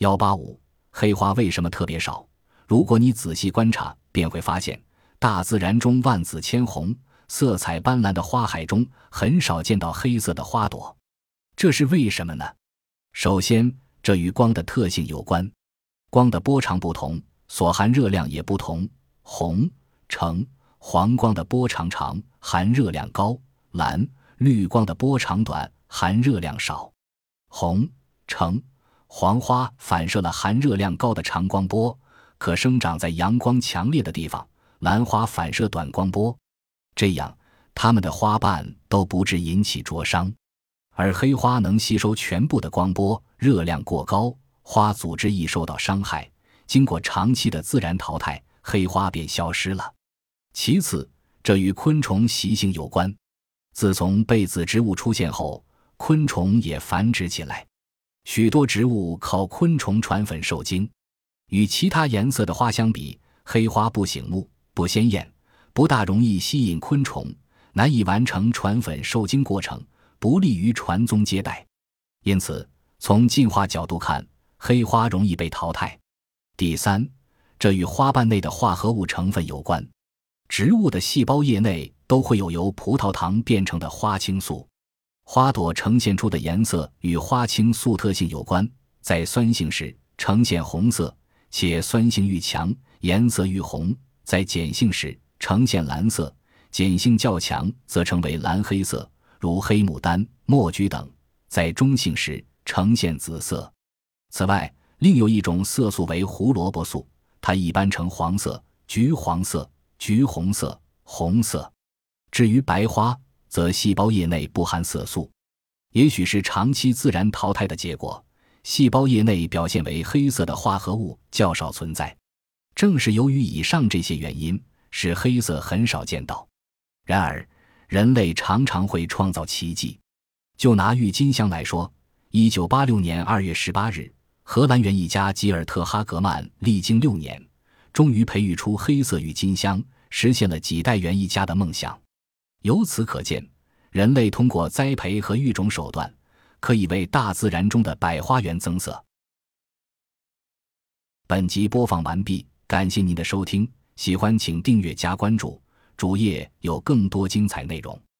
185黑花为什么特别少？如果你仔细观察，便会发现大自然中万紫千红、色彩斑斓的花海中很少见到黑色的花朵。这是为什么呢？首先，这与光的特性有关。光的波长不同，所含热量也不同。红、橙、黄光的波长长，含热量高；蓝、绿光的波长短，含热量少。红、橙、黄花反射了含热量高的长光波，可生长在阳光强烈的地方；兰花反射短光波，这样它们的花瓣都不致引起灼伤。而黑花能吸收全部的光波，热量过高，花组织易受到伤害，经过长期的自然淘汰，黑花便消失了。其次，这与昆虫习性有关。自从被子植物出现后，昆虫也繁殖起来。许多植物靠昆虫传粉受精。与其他颜色的花相比，黑花不醒目、不鲜艳，不大容易吸引昆虫，难以完成传粉受精过程，不利于传宗接代。因此，从进化角度看，黑花容易被淘汰。第三，这与花瓣内的化合物成分有关。植物的细胞叶内都会有由葡萄糖变成的花青素，花朵呈现出的颜色与花青素特性有关，在酸性时呈现红色，且酸性愈强，颜色愈红；在碱性时呈现蓝色，碱性较强则成为蓝黑色，如黑牡丹、墨菊等；在中性时呈现紫色。此外，另有一种色素为胡萝卜素，它一般呈黄色、橘黄色、橘红色、红色。至于白花，则细胞叶内不含色素，也许是长期自然淘汰的结果，细胞叶内表现为黑色的化合物较少存在。正是由于以上这些原因，使黑色很少见到。然而，人类常常会创造奇迹。就拿郁金香来说，1986年2月18日，荷兰园艺家吉尔特·哈格曼历经6年，终于培育出黑色郁金香，实现了几代园艺家的梦想。由此可见，人类通过栽培和育种手段，可以为大自然中的百花园增色。本集播放完毕，感谢您的收听，喜欢请订阅加关注，主页有更多精彩内容。